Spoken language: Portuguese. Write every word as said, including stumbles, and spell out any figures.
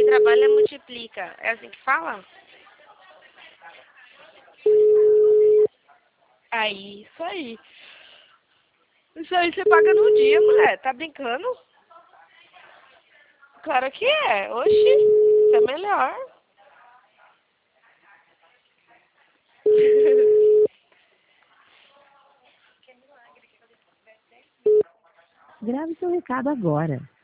trabalha, multiplica. É assim que fala? Aí, isso aí. Isso aí você paga no dia, mulher. Tá brincando? Claro que é. Oxi, isso é melhor. Grave seu recado agora.